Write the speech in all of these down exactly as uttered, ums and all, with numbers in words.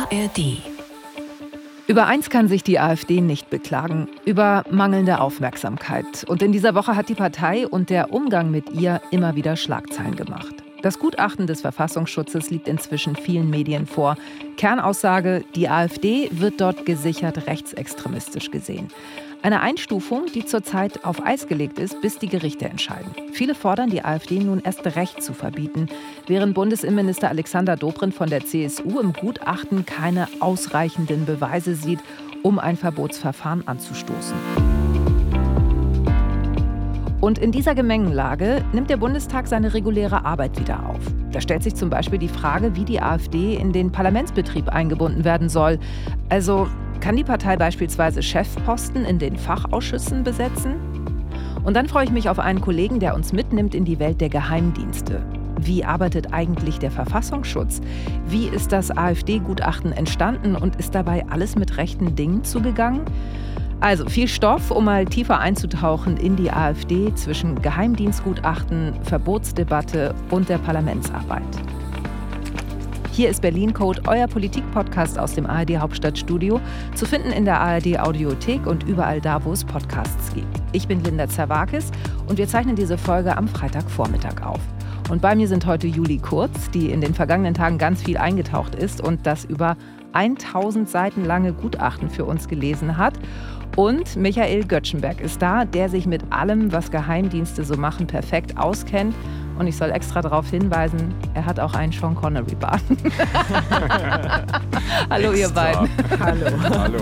A R D. Über eins kann sich die AfD nicht beklagen, über mangelnde Aufmerksamkeit. Und in dieser Woche hat die Partei und der Umgang mit ihr immer wieder Schlagzeilen gemacht. Das Gutachten des Verfassungsschutzes liegt inzwischen vielen Medien vor. Kernaussage, die AfD wird dort gesichert rechtsextremistisch gesehen. Eine Einstufung, die zurzeit auf Eis gelegt ist, bis die Gerichte entscheiden. Viele fordern, die AfD nun erst recht zu verbieten, während Bundesinnenminister Alexander Dobrindt von der C S U im Gutachten keine ausreichenden Beweise sieht, um ein Verbotsverfahren anzustoßen. Und in dieser Gemengelage nimmt der Bundestag seine reguläre Arbeit wieder auf. Da stellt sich zum Beispiel die Frage, wie die AfD in den Parlamentsbetrieb eingebunden werden soll. Also kann die Partei beispielsweise Chefposten in den Fachausschüssen besetzen? Und dann freue ich mich auf einen Kollegen, der uns mitnimmt in die Welt der Geheimdienste. Wie arbeitet eigentlich der Verfassungsschutz? Wie ist das AfD-Gutachten entstanden und ist dabei alles mit rechten Dingen zugegangen? Also viel Stoff, um mal tiefer einzutauchen in die AfD zwischen Geheimdienstgutachten, Verbotsdebatte und der Parlamentsarbeit. Hier ist Berlin Code, euer Politik-Podcast aus dem A R D-Hauptstadtstudio, zu finden in der A R D-Audiothek und überall da, wo es Podcasts gibt. Ich bin Linda Zerwakis und wir zeichnen diese Folge am Freitagvormittag auf. Und bei mir sind heute Julie Kurz, die in den vergangenen Tagen ganz viel eingetaucht ist und das über tausend Seiten lange Gutachten für uns gelesen hat. Und Michael Göttschenberg ist da, der sich mit allem, was Geheimdienste so machen, perfekt auskennt. Und ich soll extra darauf hinweisen, er hat auch einen Sean Connery-Bart. Hallo ihr beiden. Hallo. Hallo.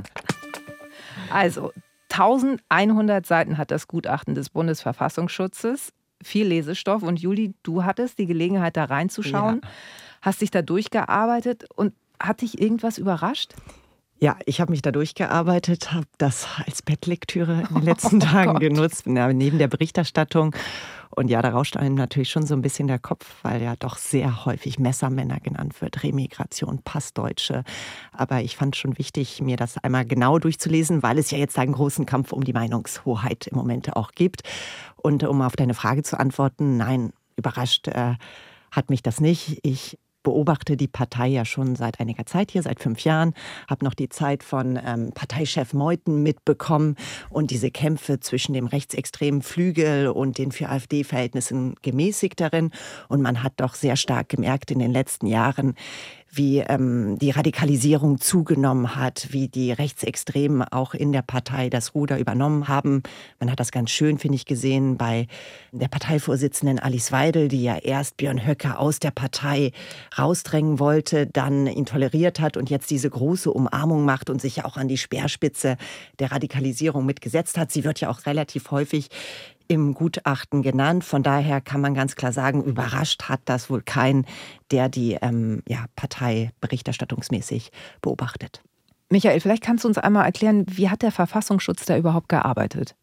Also, eintausendeinhundert Seiten hat das Gutachten des Bundesverfassungsschutzes. Viel Lesestoff. Und Juli, du hattest die Gelegenheit, da reinzuschauen, ja. Hast dich da durchgearbeitet und hat dich irgendwas überrascht? Ja, ich habe mich da durchgearbeitet, habe das als Bettlektüre in den letzten oh Tagen Gott. genutzt, neben der Berichterstattung. Und ja, da rauscht einem natürlich schon so ein bisschen der Kopf, weil ja doch sehr häufig Messermänner genannt wird, Remigration, Passdeutsche. Aber ich fand schon wichtig, mir das einmal genau durchzulesen, weil es ja jetzt einen großen Kampf um die Meinungshoheit im Moment auch gibt. Und um auf deine Frage zu antworten, nein, überrascht äh, hat mich das nicht. Ich beobachte die Partei ja schon seit einiger Zeit hier, seit fünf Jahren, habe noch die Zeit von ähm, Parteichef Meuthen mitbekommen und diese Kämpfe zwischen dem rechtsextremen Flügel und den für AfD-Verhältnissen gemäßigteren. Und man hat doch sehr stark gemerkt in den letzten Jahren, wie ähm, die Radikalisierung zugenommen hat, wie die Rechtsextremen auch in der Partei das Ruder übernommen haben. Man hat das ganz schön, finde ich, gesehen bei der Parteivorsitzenden Alice Weidel, die ja erst Björn Höcke aus der Partei rausdrängen wollte, dann ihn toleriert hat und jetzt diese große Umarmung macht und sich ja auch an die Speerspitze der Radikalisierung mitgesetzt hat. Sie wird ja auch relativ häufig im Gutachten genannt. Von daher kann man ganz klar sagen, überrascht hat das wohl keinen, der die ähm, ja, Partei berichterstattungsmäßig beobachtet. Michael, vielleicht kannst du uns einmal erklären, wie hat der Verfassungsschutz da überhaupt gearbeitet?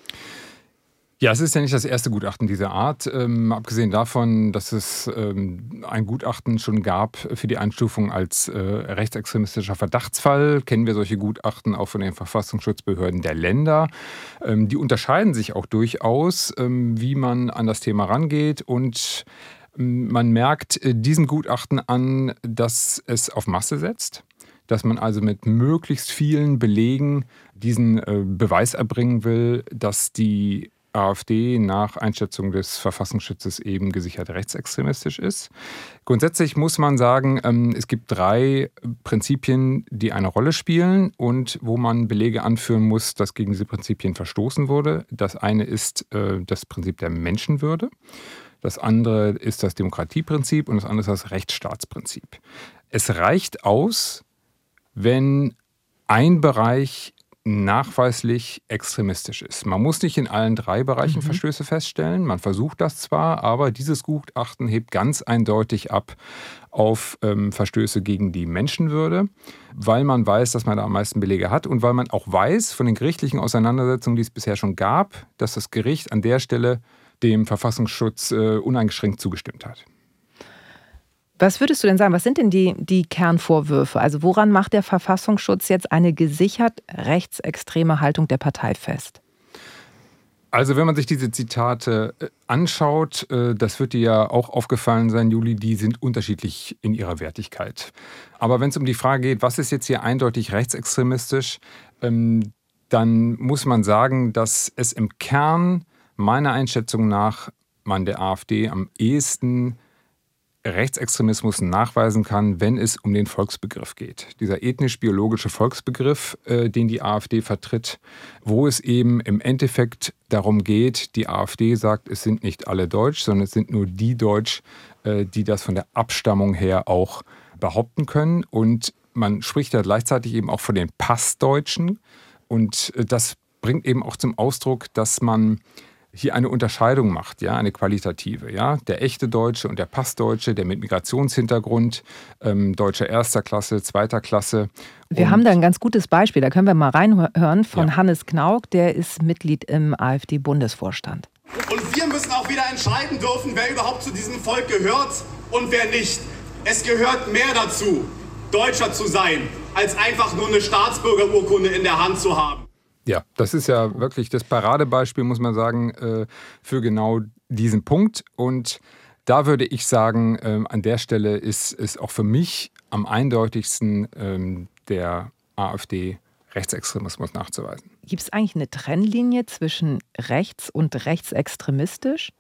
Ja, es ist ja nicht das erste Gutachten dieser Art. Ähm, abgesehen davon, dass es ähm, ein Gutachten schon gab für die Einstufung als äh, rechtsextremistischer Verdachtsfall, kennen wir solche Gutachten auch von den Verfassungsschutzbehörden der Länder. Ähm, die unterscheiden sich auch durchaus, ähm, wie man an das Thema rangeht. Und ähm, man merkt äh, diesem Gutachten an, dass es auf Masse setzt. Dass man also mit möglichst vielen Belegen diesen äh, Beweis erbringen will, dass die AfD nach Einschätzung des Verfassungsschutzes eben gesichert rechtsextremistisch ist. Grundsätzlich muss man sagen, es gibt drei Prinzipien, die eine Rolle spielen und wo man Belege anführen muss, dass gegen diese Prinzipien verstoßen wurde. Das eine ist das Prinzip der Menschenwürde. Das andere ist das Demokratieprinzip und das andere ist das Rechtsstaatsprinzip. Es reicht aus, wenn ein Bereich nachweislich extremistisch ist. Man muss nicht in allen drei Bereichen mhm. Verstöße feststellen. Man versucht das zwar, aber dieses Gutachten hebt ganz eindeutig ab auf ähm, Verstöße gegen die Menschenwürde, weil man weiß, dass man da am meisten Belege hat und weil man auch weiß von den gerichtlichen Auseinandersetzungen, die es bisher schon gab, dass das Gericht an der Stelle dem Verfassungsschutz äh, uneingeschränkt zugestimmt hat. Was würdest du denn sagen, was sind denn die, die Kernvorwürfe? Also woran macht der Verfassungsschutz jetzt eine gesichert rechtsextreme Haltung der Partei fest? Also wenn man sich diese Zitate anschaut, das wird dir ja auch aufgefallen sein, Juli, die sind unterschiedlich in ihrer Wertigkeit. Aber wenn es um die Frage geht, was ist jetzt hier eindeutig rechtsextremistisch, dann muss man sagen, dass es im Kern meiner Einschätzung nach man der AfD am ehesten Rechtsextremismus nachweisen kann, wenn es um den Volksbegriff geht. Dieser ethnisch-biologische Volksbegriff, äh, den die AfD vertritt, wo es eben im Endeffekt darum geht, die AfD sagt, es sind nicht alle Deutsch, sondern es sind nur die Deutsch, äh, die das von der Abstammung her auch behaupten können. Und man spricht ja gleichzeitig eben auch von den Passdeutschen. Und äh, das bringt eben auch zum Ausdruck, dass man hier eine Unterscheidung macht, ja, eine qualitative. Ja? Der echte Deutsche und der Passdeutsche, der mit Migrationshintergrund, ähm, Deutscher erster Klasse, zweiter Klasse. Wir und haben da ein ganz gutes Beispiel, da können wir mal reinhören von Ja. Hannes Knauk, der ist Mitglied im AfD-Bundesvorstand. Und wir müssen auch wieder entscheiden dürfen, wer überhaupt zu diesem Volk gehört und wer nicht. Es gehört mehr dazu, Deutscher zu sein, als einfach nur eine Staatsbürgerurkunde in der Hand zu haben. Ja, das ist ja wirklich das Paradebeispiel, muss man sagen, äh, für genau diesen Punkt. Und da würde ich sagen, ähm, an der Stelle ist es auch für mich am eindeutigsten ähm, der AfD Rechtsextremismus nachzuweisen. Gibt es eigentlich eine Trennlinie zwischen rechts und rechtsextremistisch?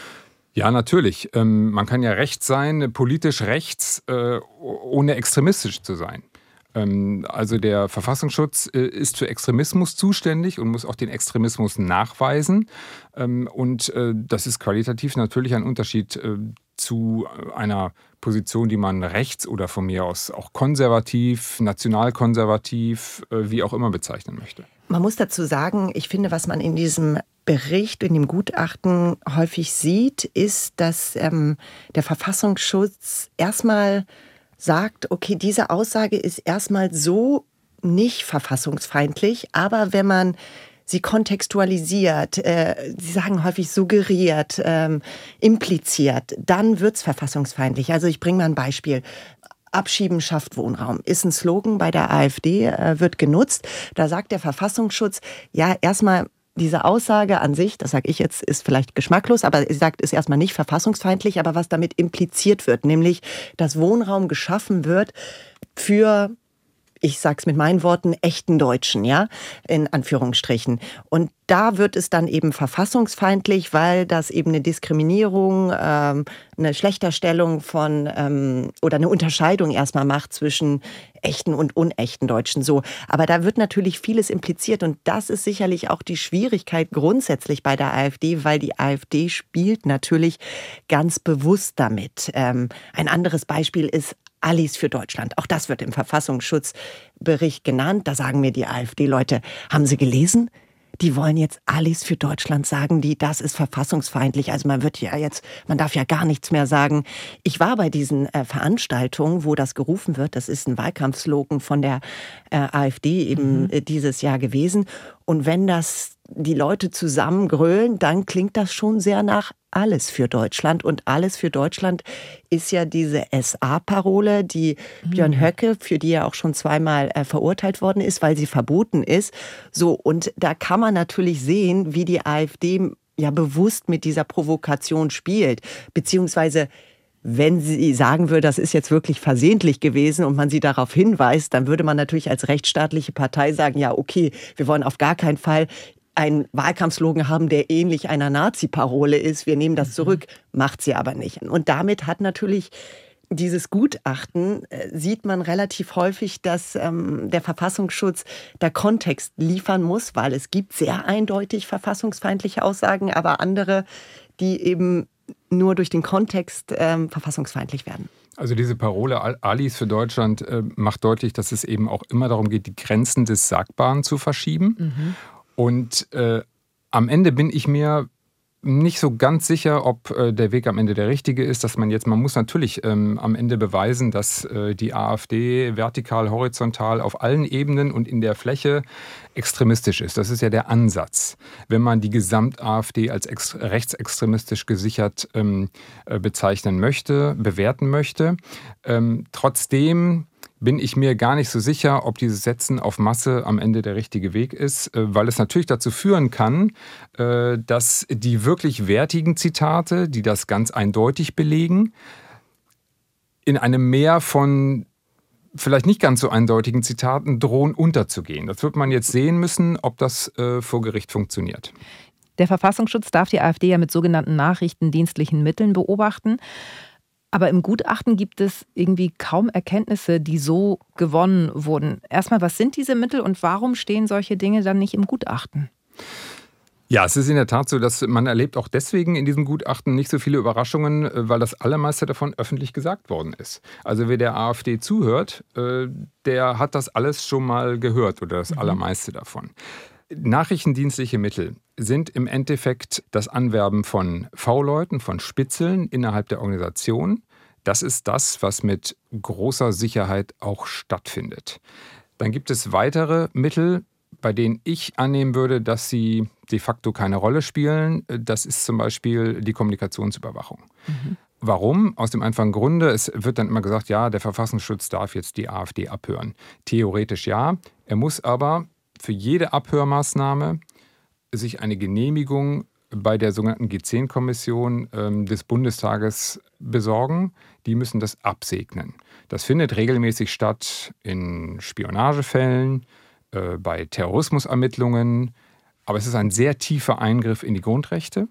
Ja, natürlich. Ähm, man kann ja rechts sein, politisch rechts, äh, ohne extremistisch zu sein. Ähm, also der Verfassungsschutz äh, ist für Extremismus zuständig und muss auch den Extremismus nachweisen. Ähm, und äh, das ist qualitativ natürlich ein Unterschied äh, zu einer Position, die man rechts oder von mir aus auch konservativ, nationalkonservativ, äh, wie auch immer bezeichnen möchte. Man muss dazu sagen, ich finde, was man in diesem Bericht, in dem Gutachten häufig sieht, ist, dass ähm, der Verfassungsschutz erstmal sagt, okay, diese Aussage ist erstmal so nicht verfassungsfeindlich, aber wenn man sie kontextualisiert, äh, sie sagen häufig suggeriert, ähm, impliziert, dann wird es verfassungsfeindlich. Also ich bringe mal ein Beispiel. Abschieben schafft Wohnraum ist ein Slogan bei der AfD, äh, wird genutzt. Da sagt der Verfassungsschutz, ja, erstmal diese Aussage an sich, das sage ich jetzt, ist vielleicht geschmacklos, aber sie sagt, ist erstmal nicht verfassungsfeindlich, aber was damit impliziert wird, nämlich, dass Wohnraum geschaffen wird für, ich sage es mit meinen Worten, echten Deutschen, ja, in Anführungsstrichen. Und da wird es dann eben verfassungsfeindlich, weil das eben eine Diskriminierung, ähm, eine Schlechterstellung von ähm, oder eine Unterscheidung erstmal macht zwischen echten und unechten Deutschen. So, aber da wird natürlich vieles impliziert und das ist sicherlich auch die Schwierigkeit grundsätzlich bei der AfD, weil die AfD spielt natürlich ganz bewusst damit. Ähm, ein anderes Beispiel ist Allies für Deutschland. Auch das wird im Verfassungsschutzbericht genannt. Da sagen mir die AfD-Leute, haben Sie gelesen? Die wollen jetzt Allies für Deutschland sagen, die, das ist verfassungsfeindlich. Also man wird ja jetzt, man darf ja gar nichts mehr sagen. Ich war bei diesen äh, Veranstaltungen, wo das gerufen wird. Das ist ein Wahlkampfslogan von der äh, AfD eben mhm. äh, dieses Jahr gewesen. Und wenn das die Leute zusammen grölen, dann klingt das schon sehr nach alles für Deutschland. Und alles für Deutschland ist ja diese S A-Parole, die mhm. Björn Höcke, für die er auch schon zweimal äh, verurteilt worden ist, weil sie verboten ist. So, und da kann man natürlich sehen, wie die AfD ja bewusst mit dieser Provokation spielt. Beziehungsweise, wenn sie sagen würde, das ist jetzt wirklich versehentlich gewesen und man sie darauf hinweist, dann würde man natürlich als rechtsstaatliche Partei sagen, ja, okay, wir wollen auf gar keinen Fall einen Wahlkampfslogan haben, der ähnlich einer Nazi-Parole ist. Wir nehmen das zurück, macht sie aber nicht. Und damit hat natürlich dieses Gutachten, äh, sieht man relativ häufig, dass ähm, der Verfassungsschutz da Kontext liefern muss, weil es gibt sehr eindeutig verfassungsfeindliche Aussagen, aber andere, die eben nur durch den Kontext ähm, verfassungsfeindlich werden. Also diese Parole Allies für Deutschland äh, macht deutlich, dass es eben auch immer darum geht, die Grenzen des Sagbaren zu verschieben. Mhm. Und äh, am Ende bin ich mir nicht so ganz sicher, ob äh, der Weg am Ende der richtige ist, dass man jetzt, man muss natürlich ähm, am Ende beweisen, dass äh, die AfD vertikal, horizontal auf allen Ebenen und in der Fläche extremistisch ist. Das ist ja der Ansatz. Wenn man die Gesamt-AfD als ex- rechtsextremistisch gesichert ähm, äh, bezeichnen möchte, bewerten möchte. Ähm, trotzdem bin ich mir gar nicht so sicher, ob dieses Setzen auf Masse am Ende der richtige Weg ist, weil es natürlich dazu führen kann, dass die wirklich wertigen Zitate, die das ganz eindeutig belegen, in einem Meer von vielleicht nicht ganz so eindeutigen Zitaten drohen unterzugehen. Das wird man jetzt sehen müssen, ob das äh, vor Gericht funktioniert. Der Verfassungsschutz darf die AfD ja mit sogenannten nachrichtendienstlichen Mitteln beobachten. Aber im Gutachten gibt es irgendwie kaum Erkenntnisse, die so gewonnen wurden. Erstmal, was sind diese Mittel und warum stehen solche Dinge dann nicht im Gutachten? Ja, es ist in der Tat so, dass man erlebt auch deswegen in diesem Gutachten nicht so viele Überraschungen, weil das allermeiste davon öffentlich gesagt worden ist. Also wer der AfD zuhört, der hat das alles schon mal gehört oder das allermeiste davon. Nachrichtendienstliche Mittel sind im Endeffekt das Anwerben von V-Leuten, von Spitzeln innerhalb der Organisation. Das ist das, was mit großer Sicherheit auch stattfindet. Dann gibt es weitere Mittel, bei denen ich annehmen würde, dass sie de facto keine Rolle spielen. Das ist zum Beispiel die Kommunikationsüberwachung. Mhm. Warum? Aus dem einfachen Grunde, es wird dann immer gesagt, ja, der Verfassungsschutz darf jetzt die AfD abhören. Theoretisch ja, er muss aber für jede Abhörmaßnahme sich eine Genehmigung bei der sogenannten G zehn Kommission ähm, des Bundestages besorgen. Die müssen das absegnen. Das findet regelmäßig statt in Spionagefällen, äh, bei Terrorismusermittlungen. Aber es ist ein sehr tiefer Eingriff in die Grundrechte.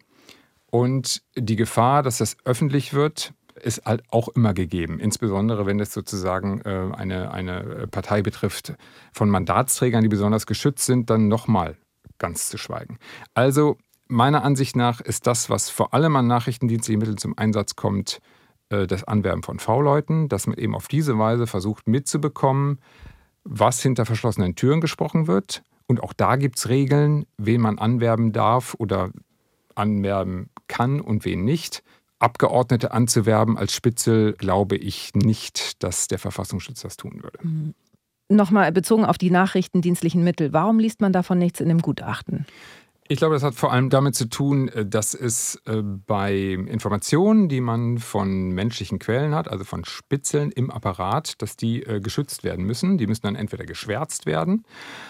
Und die Gefahr, dass das öffentlich wird, ist halt auch immer gegeben. Insbesondere, wenn es sozusagen äh, eine, eine Partei betrifft von Mandatsträgern, die besonders geschützt sind, dann nochmal ganz zu schweigen. Also meiner Ansicht nach ist das, was vor allem an nachrichtendienstlichen Mitteln zum Einsatz kommt, äh, das Anwerben von V-Leuten, dass man eben auf diese Weise versucht mitzubekommen, was hinter verschlossenen Türen gesprochen wird. Und auch da gibt es Regeln, wen man anwerben darf oder anwerben kann und wen nicht. Abgeordnete anzuwerben als Spitzel, glaube ich nicht, dass der Verfassungsschutz das tun würde. Mhm. Nochmal bezogen auf die nachrichtendienstlichen Mittel. Warum liest man davon nichts in dem Gutachten? Ich glaube, das hat vor allem damit zu tun, dass es bei Informationen, die man von menschlichen Quellen hat, also von Spitzeln im Apparat, dass die geschützt werden müssen. Die müssen dann entweder geschwärzt werden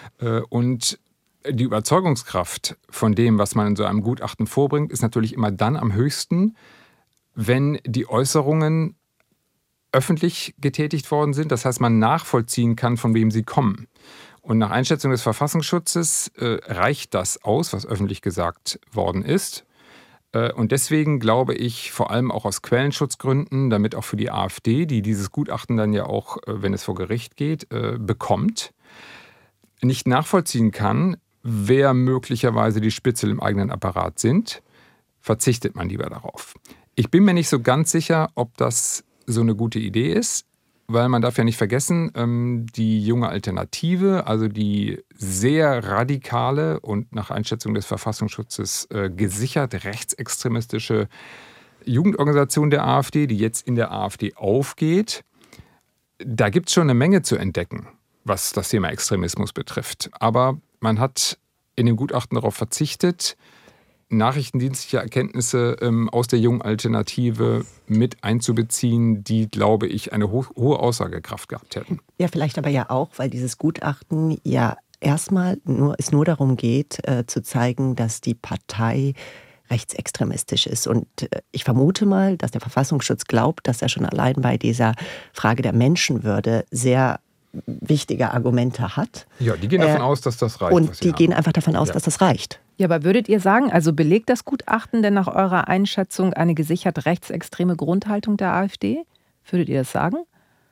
und die Überzeugungskraft von dem, was man in so einem Gutachten vorbringt, ist natürlich immer dann am höchsten, wenn die Äußerungen öffentlich getätigt worden sind. Das heißt, man nachvollziehen kann, von wem sie kommen. Und nach Einschätzung des Verfassungsschutzes äh, reicht das aus, was öffentlich gesagt worden ist. Äh, und deswegen glaube ich, vor allem auch aus Quellenschutzgründen, damit auch für die AfD, die dieses Gutachten dann ja auch, äh, wenn es vor Gericht geht, äh, bekommt, nicht nachvollziehen kann, wer möglicherweise die Spitzel im eigenen Apparat sind, verzichtet man lieber darauf. Ich bin mir nicht so ganz sicher, ob das so eine gute Idee ist, weil man darf ja nicht vergessen, die junge Alternative, also die sehr radikale und nach Einschätzung des Verfassungsschutzes gesichert rechtsextremistische Jugendorganisation der AfD, die jetzt in der AfD aufgeht, da gibt es schon eine Menge zu entdecken, was das Thema Extremismus betrifft. Aber man hat in dem Gutachten darauf verzichtet, nachrichtendienstliche Erkenntnisse ähm, aus der jungen Alternative mit einzubeziehen, die, glaube ich, eine ho- hohe Aussagekraft gehabt hätten. Ja, vielleicht aber ja auch, weil dieses Gutachten ja erstmal nur, es nur darum geht, äh, zu zeigen, dass die Partei rechtsextremistisch ist. Und äh, ich vermute mal, dass der Verfassungsschutz glaubt, dass er schon allein bei dieser Frage der Menschenwürde sehr wichtige Argumente hat. Ja, die gehen davon äh, aus, dass das reicht. Und die gehen einfach davon aus, ja. dass das reicht. Ja, aber würdet ihr sagen, also belegt das Gutachten denn nach eurer Einschätzung eine gesichert rechtsextreme Grundhaltung der AfD? Würdet ihr das sagen?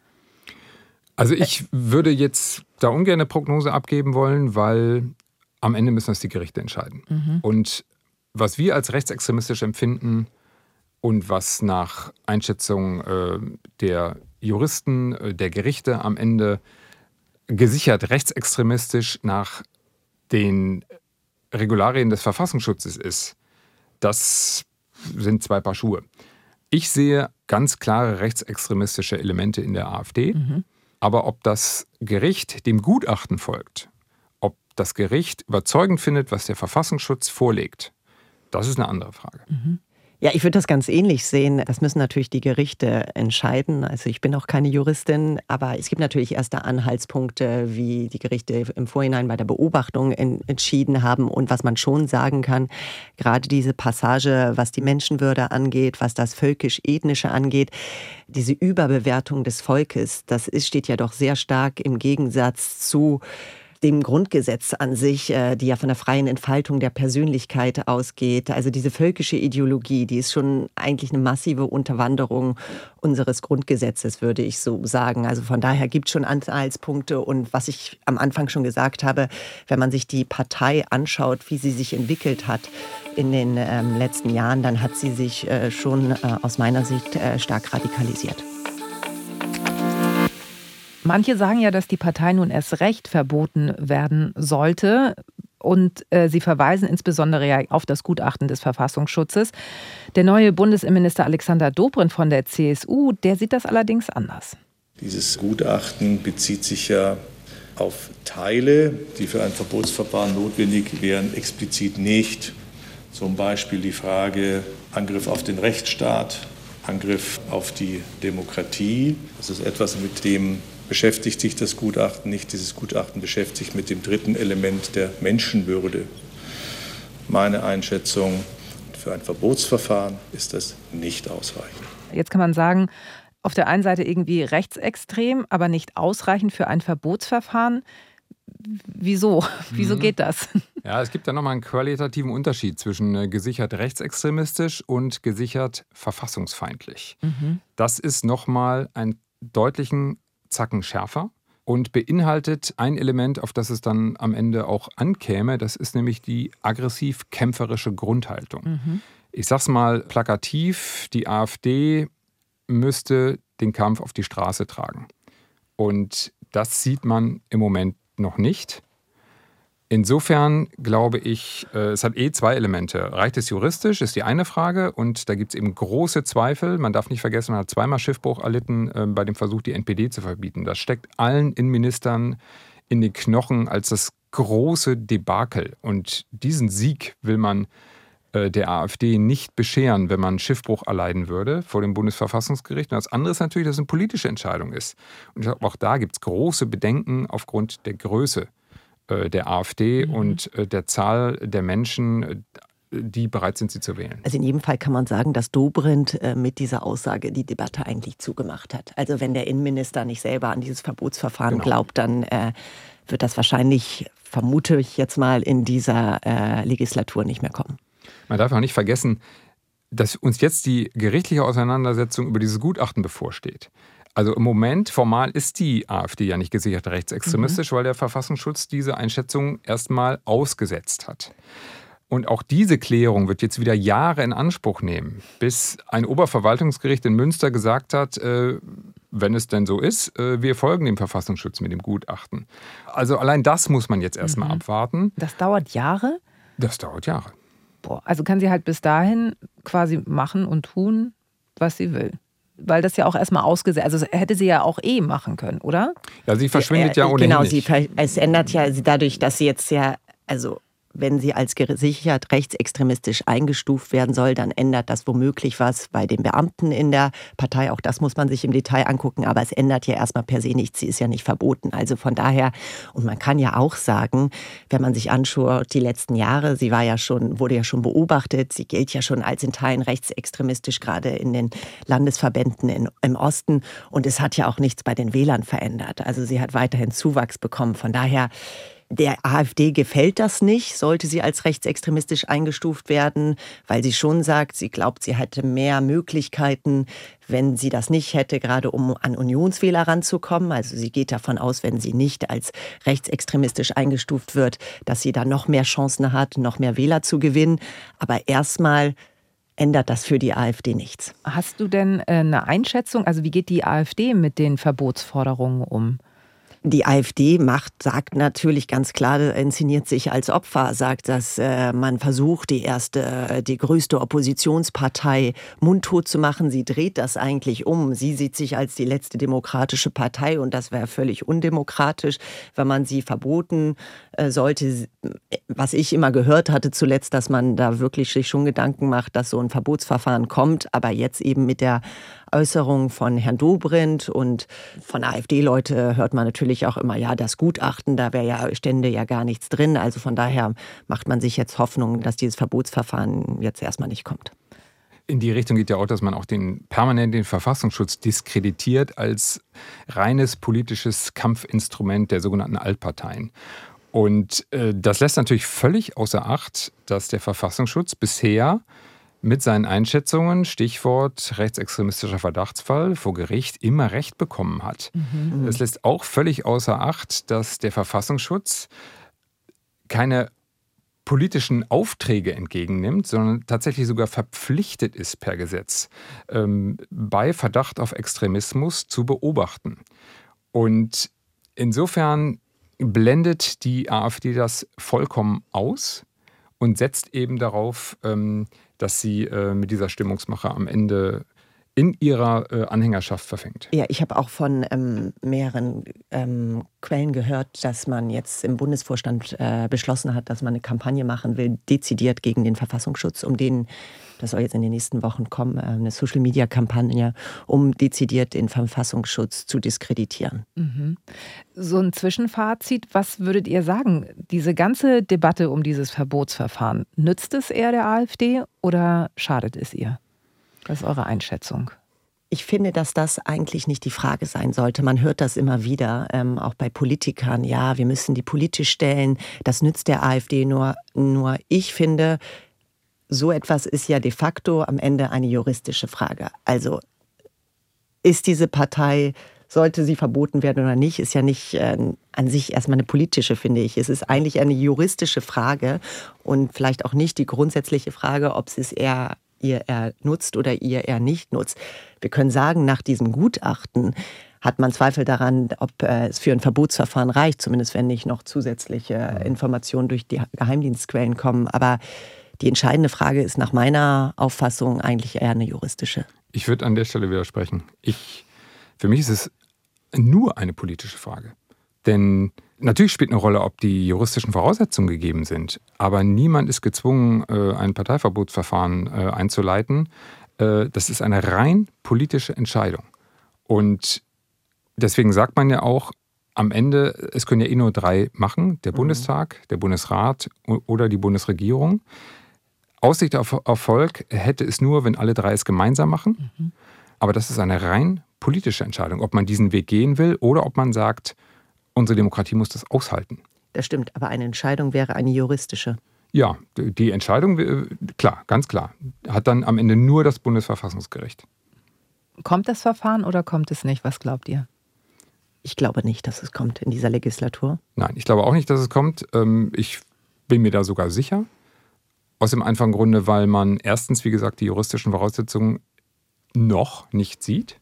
Also ich würde jetzt da ungern eine Prognose abgeben wollen, weil am Ende müssen das die Gerichte entscheiden. Mhm. Und was wir als rechtsextremistisch empfinden und was nach Einschätzung äh, der Juristen, äh, der Gerichte am Ende gesichert rechtsextremistisch nach den Regularien des Verfassungsschutzes ist, das sind zwei Paar Schuhe. Ich sehe ganz klare rechtsextremistische Elemente in der AfD, mhm. aber ob das Gericht dem Gutachten folgt, ob das Gericht überzeugend findet, was der Verfassungsschutz vorlegt, das ist eine andere Frage. Mhm. Ja, ich würde das ganz ähnlich sehen. Das müssen natürlich die Gerichte entscheiden. Also ich bin auch keine Juristin, aber es gibt natürlich erste Anhaltspunkte, wie die Gerichte im Vorhinein bei der Beobachtung in, entschieden haben. Und was man schon sagen kann, gerade diese Passage, was die Menschenwürde angeht, was das völkisch-ethnische angeht, diese Überbewertung des Volkes, das ist, steht ja doch sehr stark im Gegensatz zu dem Grundgesetz an sich, die ja von der freien Entfaltung der Persönlichkeit ausgeht. Also diese völkische Ideologie, die ist schon eigentlich eine massive Unterwanderung unseres Grundgesetzes, würde ich so sagen. Also von daher gibt es schon Anhaltspunkte. Und was ich am Anfang schon gesagt habe, wenn man sich die Partei anschaut, wie sie sich entwickelt hat in den ähm, letzten Jahren, dann hat sie sich äh, schon äh, aus meiner Sicht äh, stark radikalisiert. Manche sagen ja, dass die Partei nun erst recht verboten werden sollte. Und äh, sie verweisen insbesondere ja auf das Gutachten des Verfassungsschutzes. Der neue Bundesinnenminister Alexander Dobrindt von der C S U, der sieht das allerdings anders. Dieses Gutachten bezieht sich ja auf Teile, die für ein Verbotsverfahren notwendig wären, explizit nicht. Zum Beispiel die Frage Angriff auf den Rechtsstaat, Angriff auf die Demokratie. Das ist etwas, mit dem beschäftigt sich das Gutachten nicht. Dieses Gutachten beschäftigt sich mit dem dritten Element der Menschenwürde. Meine Einschätzung, für ein Verbotsverfahren ist das nicht ausreichend. Jetzt kann man sagen, auf der einen Seite irgendwie rechtsextrem, aber nicht ausreichend für ein Verbotsverfahren. Wieso? Wieso geht das? Ja, es gibt da nochmal einen qualitativen Unterschied zwischen gesichert rechtsextremistisch und gesichert verfassungsfeindlich. Mhm. Das ist nochmal einen deutlichen Zacken schärfer und beinhaltet ein Element, auf das es dann am Ende auch ankäme. Das ist nämlich die aggressiv-kämpferische Grundhaltung. Mhm. Ich sag's mal plakativ, die AfD müsste den Kampf auf die Straße tragen. Und das sieht man im Moment noch nicht. Insofern glaube ich, es hat eh zwei Elemente. Reicht es juristisch, ist die eine Frage. Und da gibt es eben große Zweifel. Man darf nicht vergessen, man hat zweimal Schiffbruch erlitten bei dem Versuch, die N P D zu verbieten. Das steckt allen Innenministern in den Knochen als das große Debakel. Und diesen Sieg will man der AfD nicht bescheren, wenn man Schiffbruch erleiden würde vor dem Bundesverfassungsgericht. Und das andere ist natürlich, dass es eine politische Entscheidung ist. Und auch da gibt es große Bedenken aufgrund der Größe der AfD mhm. und der Zahl der Menschen, die bereit sind, sie zu wählen. Also in jedem Fall kann man sagen, dass Dobrindt mit dieser Aussage die Debatte eigentlich zugemacht hat. Also wenn der Innenminister nicht selber an dieses Verbotsverfahren genau. glaubt, dann äh, wird das wahrscheinlich, vermute ich jetzt mal, in dieser äh, Legislatur nicht mehr kommen. Man darf auch nicht vergessen, dass uns jetzt die gerichtliche Auseinandersetzung über dieses Gutachten bevorsteht. Also im Moment, formal ist die AfD ja nicht gesichert rechtsextremistisch, mhm. weil der Verfassungsschutz diese Einschätzung erstmal ausgesetzt hat. Und auch diese Klärung wird jetzt wieder Jahre in Anspruch nehmen, bis ein Oberverwaltungsgericht in Münster gesagt hat, äh, wenn es denn so ist, äh, wir folgen dem Verfassungsschutz mit dem Gutachten. Also allein das muss man jetzt erstmal mhm. abwarten. Das dauert Jahre? Das dauert Jahre. Boah, also kann sie halt bis dahin quasi machen und tun, was sie will. Weil das ja auch erstmal ausgesetzt, also hätte sie ja auch eh machen können, oder? Ja, sie verschwindet ja, ja ohnehin genau, nicht. Genau, es ändert ja dadurch, dass sie jetzt ja, also wenn sie als gesichert rechtsextremistisch eingestuft werden soll, dann ändert das womöglich was bei den Beamten in der Partei. Auch das muss man sich im Detail angucken, aber es ändert ja erstmal per se nichts. Sie ist ja nicht verboten. Also von daher, und man kann ja auch sagen, wenn man sich anschaut, die letzten Jahre, sie war ja schon, wurde ja schon beobachtet, sie gilt ja schon als in Teilen rechtsextremistisch, gerade in den Landesverbänden in, im Osten. Und es hat ja auch nichts bei den Wählern verändert. Also sie hat weiterhin Zuwachs bekommen. Von daher, der AfD gefällt das nicht, sollte sie als rechtsextremistisch eingestuft werden, weil sie schon sagt, sie glaubt, sie hätte mehr Möglichkeiten, wenn sie das nicht hätte, gerade um an Unionswähler ranzukommen. Also sie geht davon aus, wenn sie nicht als rechtsextremistisch eingestuft wird, dass sie da noch mehr Chancen hat, noch mehr Wähler zu gewinnen. Aber erstmal ändert das für die AfD nichts. Hast du denn eine Einschätzung, also wie geht die AfD mit den Verbotsforderungen um? Die AfD macht, sagt natürlich ganz klar, inszeniert sich als Opfer, sagt, dass äh, man versucht, die erste, die größte Oppositionspartei mundtot zu machen. Sie dreht das eigentlich um. Sie sieht sich als die letzte demokratische Partei und das wäre völlig undemokratisch, wenn man sie verboten äh, sollte. Was ich immer gehört hatte zuletzt, dass man da wirklich sich schon Gedanken macht, dass so ein Verbotsverfahren kommt, aber jetzt eben mit der Äußerung von Herrn Dobrindt und von AfD-Leute hört man natürlich auch immer, ja, das Gutachten, da wäre ja, stände ja gar nichts drin. Also von daher macht man sich jetzt Hoffnung, dass dieses Verbotsverfahren jetzt erstmal nicht kommt. In die Richtung geht ja auch, dass man auch den permanent den Verfassungsschutz diskreditiert als reines politisches Kampfinstrument der sogenannten Altparteien. Und äh, das lässt natürlich völlig außer Acht, dass der Verfassungsschutz bisher mit seinen Einschätzungen, Stichwort rechtsextremistischer Verdachtsfall, vor Gericht immer Recht bekommen hat. Mhm. Es lässt auch völlig außer Acht, dass der Verfassungsschutz keine politischen Aufträge entgegennimmt, sondern tatsächlich sogar verpflichtet ist per Gesetz, ähm, bei Verdacht auf Extremismus zu beobachten. Und insofern blendet die AfD das vollkommen aus und setzt eben darauf, ähm, dass sie äh, mit dieser Stimmungsmache am Ende in ihrer äh, Anhängerschaft verfängt. Ja, ich habe auch von ähm, mehreren ähm, Quellen gehört, dass man jetzt im Bundesvorstand äh, beschlossen hat, dass man eine Kampagne machen will, dezidiert gegen den Verfassungsschutz, um den, das soll jetzt in den nächsten Wochen kommen, äh, eine Social-Media-Kampagne, um dezidiert den Verfassungsschutz zu diskreditieren. Mhm. So ein Zwischenfazit, was würdet ihr sagen? Diese ganze Debatte um dieses Verbotsverfahren, nützt es eher der AfD oder schadet es ihr? Was ist eure Einschätzung? Ich finde, dass das eigentlich nicht die Frage sein sollte. Man hört das immer wieder, ähm, auch bei Politikern. Ja, wir müssen die politisch stellen. Das nützt der AfD nur. Nur ich finde, so etwas ist ja de facto am Ende eine juristische Frage. Also ist diese Partei, sollte sie verboten werden oder nicht, ist ja nicht äh, an sich erstmal eine politische, finde ich. Es ist eigentlich eine juristische Frage und vielleicht auch nicht die grundsätzliche Frage, ob es eher ihr er nutzt oder ihr er nicht nutzt. Wir können sagen, nach diesem Gutachten hat man Zweifel daran, ob äh, es für ein Verbotsverfahren reicht, zumindest wenn nicht noch zusätzliche Informationen durch die Geheimdienstquellen kommen. Aber die entscheidende Frage ist nach meiner Auffassung eigentlich eher eine juristische. Ich würde an der Stelle widersprechen. Ich, für mich ist es nur eine politische Frage. Denn natürlich spielt eine Rolle, ob die juristischen Voraussetzungen gegeben sind. Aber niemand ist gezwungen, ein Parteiverbotsverfahren einzuleiten. Das ist eine rein politische Entscheidung. Und deswegen sagt man ja auch, am Ende, es können ja eh nur drei machen, der Bundestag, der Bundesrat oder die Bundesregierung. Aussicht auf Erfolg hätte es nur, wenn alle drei es gemeinsam machen. Mhm. Aber das ist eine rein politische Entscheidung, ob man diesen Weg gehen will oder ob man sagt, unsere Demokratie muss das aushalten. Das stimmt, aber eine Entscheidung wäre eine juristische. Ja, die Entscheidung, klar, ganz klar, hat dann am Ende nur das Bundesverfassungsgericht. Kommt das Verfahren oder kommt es nicht? Was glaubt ihr? Ich glaube nicht, dass es kommt in dieser Legislatur. Nein, ich glaube auch nicht, dass es kommt. Ich bin mir da sogar sicher. Aus dem einfachen Grunde, weil man erstens, wie gesagt, die juristischen Voraussetzungen noch nicht sieht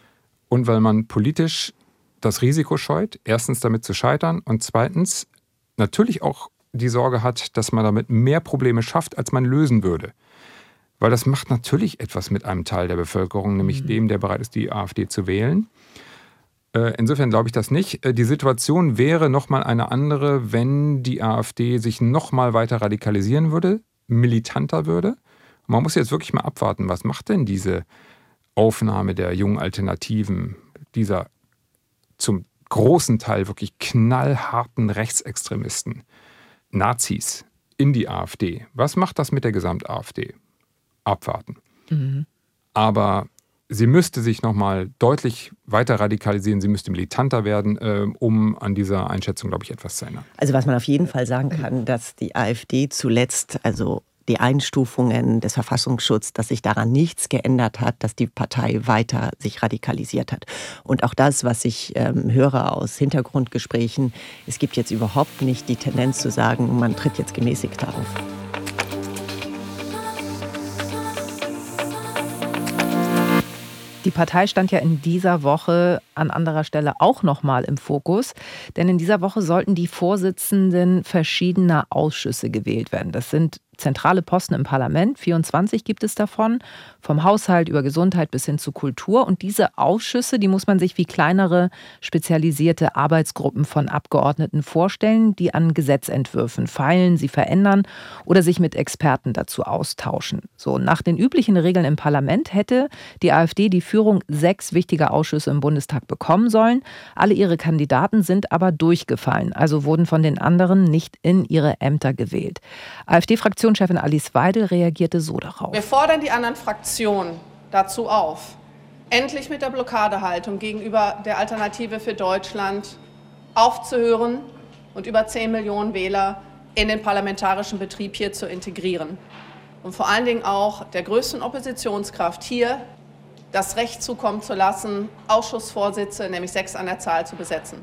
und weil man politisch das Risiko scheut, erstens damit zu scheitern und zweitens natürlich auch die Sorge hat, dass man damit mehr Probleme schafft, als man lösen würde. Weil das macht natürlich etwas mit einem Teil der Bevölkerung, nämlich mhm. dem, der bereit ist, die AfD zu wählen. Insofern glaube ich das nicht. Die Situation wäre nochmal eine andere, wenn die AfD sich nochmal weiter radikalisieren würde, militanter würde. Man muss jetzt wirklich mal abwarten, was macht denn diese Aufnahme der jungen Alternativen, dieser zum großen Teil wirklich knallharten Rechtsextremisten, Nazis in die AfD. Was macht das mit der Gesamt-AfD? Abwarten. Mhm. Aber sie müsste sich nochmal deutlich weiter radikalisieren, sie müsste militanter werden, äh, um an dieser Einschätzung, glaube ich, etwas zu ändern. Also was man auf jeden Fall sagen kann, dass die AfD zuletzt, also die Einstufungen des Verfassungsschutzes, dass sich daran nichts geändert hat, dass die Partei weiter sich radikalisiert hat. Und auch das, was ich ähm, höre aus Hintergrundgesprächen, es gibt jetzt überhaupt nicht die Tendenz zu sagen, man tritt jetzt gemäßigter auf. Die Partei stand ja in dieser Woche an anderer Stelle auch nochmal im Fokus. Denn in dieser Woche sollten die Vorsitzenden verschiedener Ausschüsse gewählt werden. Das sind zentrale Posten im Parlament, vierundzwanzig gibt es davon, vom Haushalt über Gesundheit bis hin zu Kultur. Und diese Ausschüsse, die muss man sich wie kleinere spezialisierte Arbeitsgruppen von Abgeordneten vorstellen, die an Gesetzentwürfen feilen, sie verändern oder sich mit Experten dazu austauschen. So, nach den üblichen Regeln im Parlament hätte die AfD die Führung sechs wichtiger Ausschüsse im Bundestag bekommen sollen. Alle ihre Kandidaten sind aber durchgefallen, also wurden von den anderen nicht in ihre Ämter gewählt. AfD-Fraktion Fraktionschefin Alice Weidel reagierte so darauf. Wir fordern die anderen Fraktionen dazu auf, endlich mit der Blockadehaltung gegenüber der Alternative für Deutschland aufzuhören und über zehn Millionen Wähler in den parlamentarischen Betrieb hier zu integrieren. Und vor allen Dingen auch der größten Oppositionskraft hier das Recht zukommen zu lassen, Ausschussvorsitze, nämlich sechs an der Zahl, zu besetzen.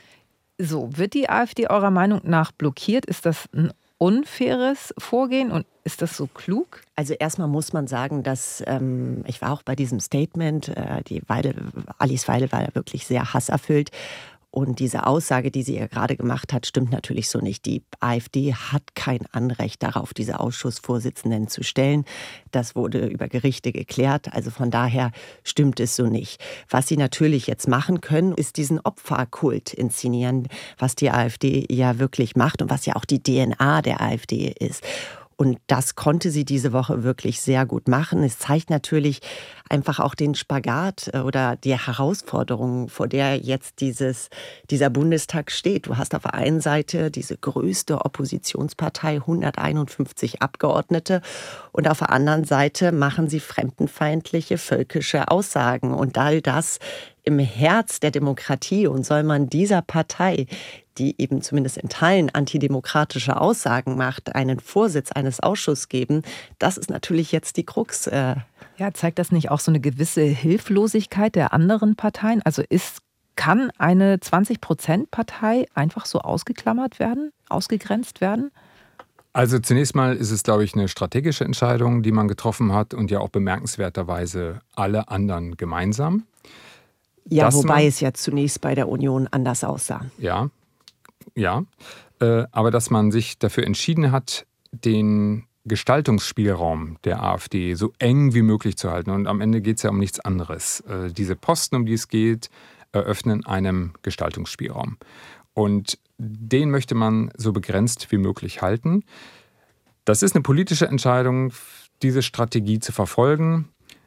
So, wird die AfD eurer Meinung nach blockiert? Ist das ein unfaires Vorgehen und ist das so klug? Also erstmal muss man sagen, dass ähm, ich war auch bei diesem Statement, äh, die Weidel, Alice Weidel war ja wirklich sehr hasserfüllt. Und diese Aussage, die sie ja gerade gemacht hat, stimmt natürlich so nicht. Die AfD hat kein Anrecht darauf, diese Ausschussvorsitzenden zu stellen. Das wurde über Gerichte geklärt. Also von daher stimmt es so nicht. Was sie natürlich jetzt machen können, ist diesen Opferkult inszenieren, was die AfD ja wirklich macht und was ja auch die D N A der AfD ist. Und das konnte sie diese Woche wirklich sehr gut machen. Es zeigt natürlich einfach auch den Spagat oder die Herausforderung, vor der jetzt dieses, dieser Bundestag steht. Du hast auf der einen Seite diese größte Oppositionspartei, hunderteinundfünfzig Abgeordnete. Und auf der anderen Seite machen sie fremdenfeindliche, völkische Aussagen. Und all das im Herz der Demokratie. Und soll man dieser Partei, die eben zumindest in Teilen antidemokratische Aussagen macht, einen Vorsitz eines Ausschusses geben, das ist natürlich jetzt die Krux. Äh ja, zeigt das nicht auch so eine gewisse Hilflosigkeit der anderen Parteien? Also ist, kann eine zwanzig-Prozent-Partei einfach so ausgeklammert werden, ausgegrenzt werden? Also zunächst mal ist es, glaube ich, eine strategische Entscheidung, die man getroffen hat und ja auch bemerkenswerterweise alle anderen gemeinsam. Ja, dass wobei man, es ja zunächst bei der Union anders aussah. Ja, ja. Äh, aber dass man sich dafür entschieden hat, den Gestaltungsspielraum der AfD so eng wie möglich zu halten. Und am Ende geht es ja um nichts anderes. Äh, diese Posten, um die es geht, eröffnen einem Gestaltungsspielraum. Und den möchte man so begrenzt wie möglich halten. Das ist eine politische Entscheidung, diese Strategie zu verfolgen.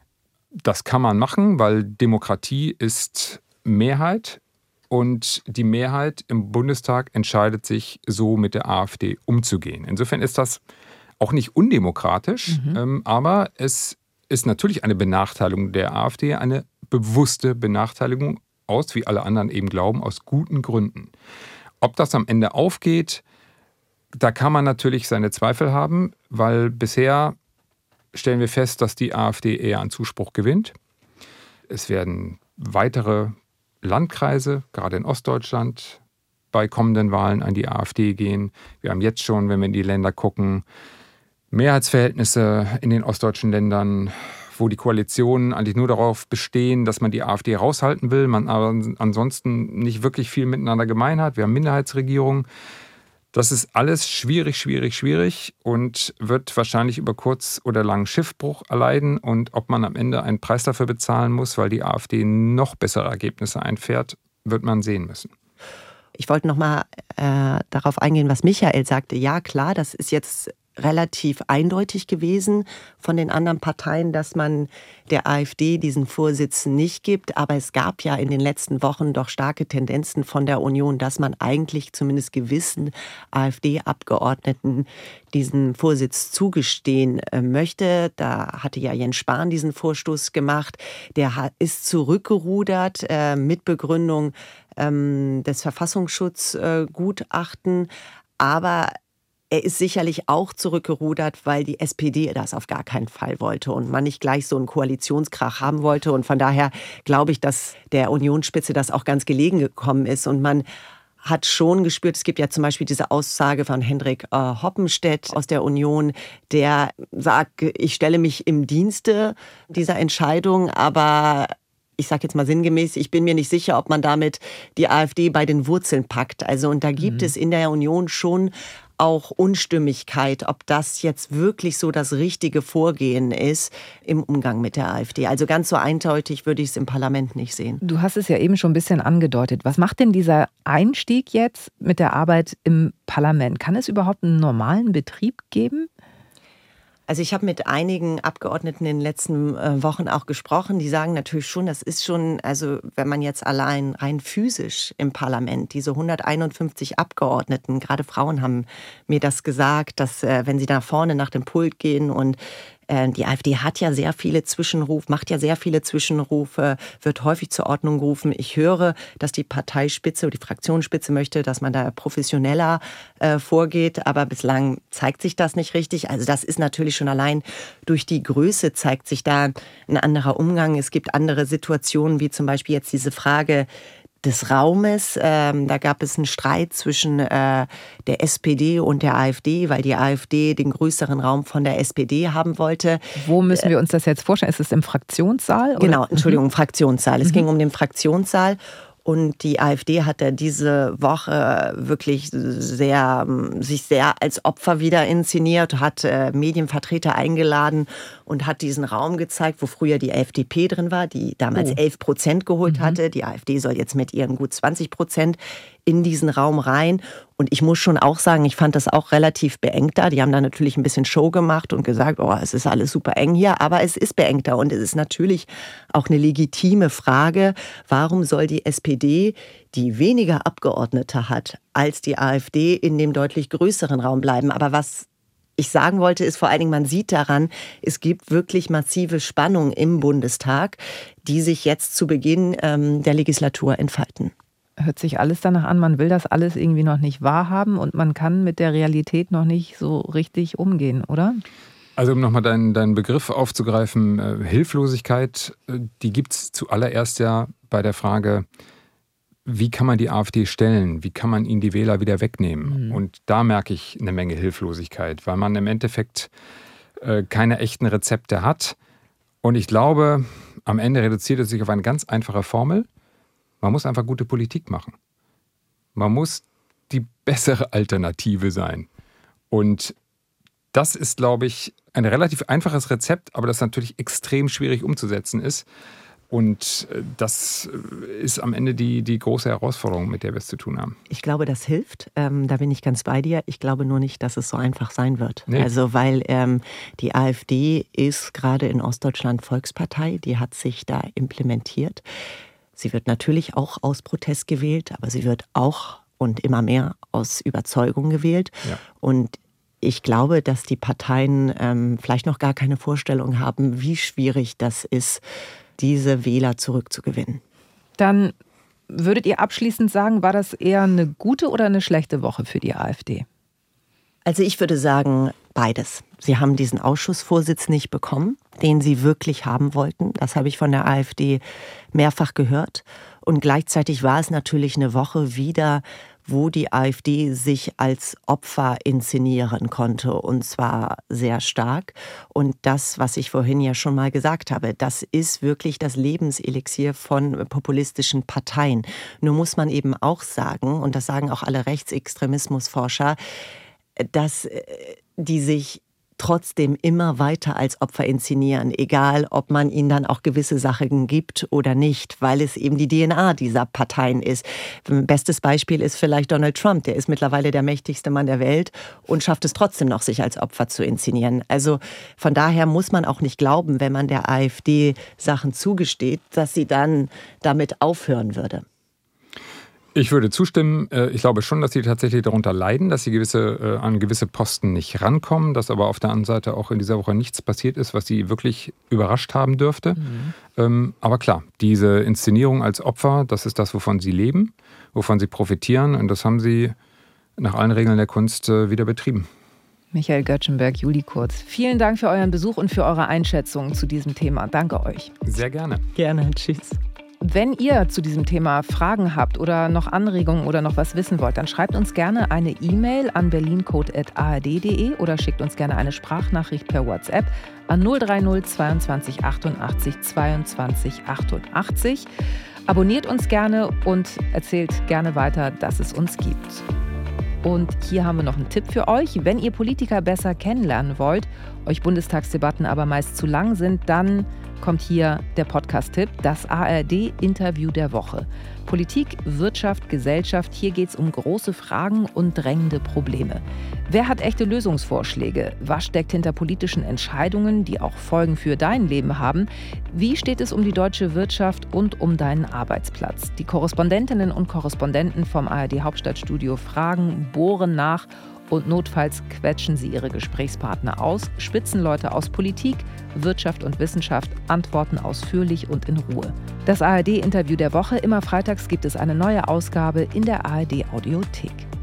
Das kann man machen, weil Demokratie ist Mehrheit und die Mehrheit im Bundestag entscheidet sich, so mit der AfD umzugehen. Insofern ist das auch nicht undemokratisch, mhm. ähm, aber es ist natürlich eine Benachteiligung der AfD, eine bewusste Benachteiligung aus, wie alle anderen eben glauben, aus guten Gründen. Ob das am Ende aufgeht, da kann man natürlich seine Zweifel haben, weil bisher stellen wir fest, dass die AfD eher an Zuspruch gewinnt. Es werden weitere Landkreise, gerade in Ostdeutschland, bei kommenden Wahlen an die AfD gehen. Wir haben jetzt schon, wenn wir in die Länder gucken, Mehrheitsverhältnisse in den ostdeutschen Ländern, wo die Koalitionen eigentlich nur darauf bestehen, dass man die AfD raushalten will, man aber ansonsten nicht wirklich viel miteinander gemein hat. Wir haben Minderheitsregierungen. Das ist alles schwierig, schwierig, schwierig und wird wahrscheinlich über kurz oder lang Schiffbruch erleiden. Und ob man am Ende einen Preis dafür bezahlen muss, weil die AfD noch bessere Ergebnisse einfährt, wird man sehen müssen. Ich wollte noch mal äh, darauf eingehen, was Michael sagte. Ja, klar, das ist jetzt relativ eindeutig gewesen von den anderen Parteien, dass man der AfD diesen Vorsitz nicht gibt. Aber es gab ja in den letzten Wochen doch starke Tendenzen von der Union, dass man eigentlich zumindest gewissen AfD-Abgeordneten diesen Vorsitz zugestehen möchte. Da hatte ja Jens Spahn diesen Vorstoß gemacht. Der ist zurückgerudert äh, mit Begründung ähm, des Verfassungsschutzgutachten. Aber er ist sicherlich auch zurückgerudert, weil die S P D das auf gar keinen Fall wollte und man nicht gleich so einen Koalitionskrach haben wollte. Und von daher glaube ich, dass der Unionsspitze das auch ganz gelegen gekommen ist. Und man hat schon gespürt, es gibt ja zum Beispiel diese Aussage von Hendrik äh, Hoppenstedt aus der Union, der sagt, ich stelle mich im Dienste dieser Entscheidung, aber ich sage jetzt mal sinngemäß, ich bin mir nicht sicher, ob man damit die AfD bei den Wurzeln packt. Also und da gibt mhm. es in der Union schon auch Unstimmigkeit, ob das jetzt wirklich so das richtige Vorgehen ist im Umgang mit der AfD. Also ganz so eindeutig würde ich es im Parlament nicht sehen. Du hast es ja eben schon ein bisschen angedeutet. Was macht denn dieser Einstieg jetzt mit der Arbeit im Parlament? Kann es überhaupt einen normalen Betrieb geben? Also ich habe mit einigen Abgeordneten in den letzten äh, Wochen auch gesprochen, die sagen natürlich schon, das ist schon, also wenn man jetzt allein rein physisch im Parlament, diese hunderteinundfünfzig Abgeordneten, gerade Frauen haben mir das gesagt, dass äh, wenn sie da vorne nach dem Pult gehen und die AfD hat ja sehr viele Zwischenrufe, macht ja sehr viele Zwischenrufe, wird häufig zur Ordnung gerufen. Ich höre, dass die Parteispitze oder die Fraktionsspitze möchte, dass man da professioneller äh, vorgeht, aber bislang zeigt sich das nicht richtig. Also das ist natürlich schon allein durch die Größe zeigt sich da ein anderer Umgang. Es gibt andere Situationen, wie zum Beispiel jetzt diese Frage des Raumes. Ähm, da gab es einen Streit zwischen äh, der S P D und der AfD, weil die AfD den größeren Raum von der S P D haben wollte. Wo müssen wir uns das jetzt vorstellen? Ist es im Fraktionssaal? Oder? Genau, Entschuldigung, mhm. Fraktionssaal. Es mhm. ging um den Fraktionssaal. Und die AfD hat ja diese Woche wirklich sehr, sich sehr als Opfer wieder inszeniert, hat äh, Medienvertreter eingeladen und hat diesen Raum gezeigt, wo früher die F D P drin war, die damals oh. elf Prozent geholt mhm. hatte. Die AfD soll jetzt mit ihren gut zwanzig Prozent in diesen Raum rein. Und ich muss schon auch sagen, ich fand das auch relativ beengt da. Die haben da natürlich ein bisschen Show gemacht und gesagt, oh, es ist alles super eng hier. Aber es ist beengter und es ist natürlich auch eine legitime Frage, warum soll die S P D, die weniger Abgeordnete hat als die AfD, in dem deutlich größeren Raum bleiben? Aber was ich sagen wollte, ist vor allen Dingen, man sieht daran, es gibt wirklich massive Spannungen im Bundestag, die sich jetzt zu Beginn ähm, der Legislatur entfalten. Hört sich alles danach an, man will das alles irgendwie noch nicht wahrhaben und man kann mit der Realität noch nicht so richtig umgehen, oder? Also um nochmal deinen, deinen Begriff aufzugreifen, äh, Hilflosigkeit, äh, die gibt es zuallererst ja bei der Frage, wie kann man die AfD stellen, wie kann man ihnen die Wähler wieder wegnehmen? Mhm. Und da merke ich eine Menge Hilflosigkeit, weil man im Endeffekt äh, keine echten Rezepte hat. Und ich glaube, am Ende reduziert es sich auf eine ganz einfache Formel. Man muss einfach gute Politik machen. Man muss die bessere Alternative sein. Und das ist, glaube ich, ein relativ einfaches Rezept, aber das natürlich extrem schwierig umzusetzen ist. Und das ist am Ende die, die große Herausforderung, mit der wir es zu tun haben. Ich glaube, das hilft. Ähm, da bin ich ganz bei dir. Ich glaube nur nicht, dass es so einfach sein wird. Nee. Also, weil ähm, die AfD ist gerade in Ostdeutschland Volkspartei. Die hat sich da implementiert. Sie wird natürlich auch aus Protest gewählt, aber sie wird auch und immer mehr aus Überzeugung gewählt. Ja. Und ich glaube, dass die Parteien ähm, vielleicht noch gar keine Vorstellung haben, wie schwierig das ist, diese Wähler zurückzugewinnen. Dann würdet ihr abschließend sagen, war das eher eine gute oder eine schlechte Woche für die AfD? Also ich würde sagen, beides. Sie haben diesen Ausschussvorsitz nicht bekommen, den sie wirklich haben wollten. Das habe ich von der AfD mehrfach gehört. Und gleichzeitig war es natürlich eine Woche wieder, wo die AfD sich als Opfer inszenieren konnte, und zwar sehr stark. Und das, was ich vorhin ja schon mal gesagt habe, das ist wirklich das Lebenselixier von populistischen Parteien. Nur muss man eben auch sagen, und das sagen auch alle Rechtsextremismusforscher, dass die sich trotzdem immer weiter als Opfer inszenieren, egal ob man ihnen dann auch gewisse Sachen gibt oder nicht, weil es eben die D N A dieser Parteien ist. Bestes Beispiel ist vielleicht Donald Trump, der ist mittlerweile der mächtigste Mann der Welt und schafft es trotzdem noch, sich als Opfer zu inszenieren. Also von daher muss man auch nicht glauben, wenn man der AfD Sachen zugesteht, dass sie dann damit aufhören würde. Ich würde zustimmen. Ich glaube schon, dass sie tatsächlich darunter leiden, dass sie gewisse, an gewisse Posten nicht rankommen, dass aber auf der anderen Seite auch in dieser Woche nichts passiert ist, was sie wirklich überrascht haben dürfte. Mhm. Aber klar, diese Inszenierung als Opfer, das ist das, wovon sie leben, wovon sie profitieren, und das haben sie nach allen Regeln der Kunst wieder betrieben. Michael Göttschenberg, Juli Kurz, vielen Dank für euren Besuch und für eure Einschätzung zu diesem Thema. Danke euch. Sehr gerne. Gerne, tschüss. Wenn ihr zu diesem Thema Fragen habt oder noch Anregungen oder noch was wissen wollt, dann schreibt uns gerne eine E-Mail an berlincode at a r d punkt d e oder schickt uns gerne eine Sprachnachricht per WhatsApp an null drei null zweiundzwanzig achtundachtzig zweiundzwanzig achtundachtzig. Abonniert uns gerne und erzählt gerne weiter, dass es uns gibt. Und hier haben wir noch einen Tipp für euch. Wenn ihr Politiker besser kennenlernen wollt, euch Bundestagsdebatten aber meist zu lang sind, dann kommt hier der Podcast-Tipp, das A R D-Interview der Woche. Politik, Wirtschaft, Gesellschaft, hier geht es um große Fragen und drängende Probleme. Wer hat echte Lösungsvorschläge? Was steckt hinter politischen Entscheidungen, die auch Folgen für dein Leben haben? Wie steht es um die deutsche Wirtschaft und um deinen Arbeitsplatz? Die Korrespondentinnen und Korrespondenten vom A R D-Hauptstadtstudio fragen, bohren nach und notfalls quetschen sie ihre Gesprächspartner aus. Spitzenleute aus Politik, Wirtschaft und Wissenschaft antworten ausführlich und in Ruhe. Das A R D-Interview der Woche, immer freitags gibt es eine neue Ausgabe in der A R D-Audiothek.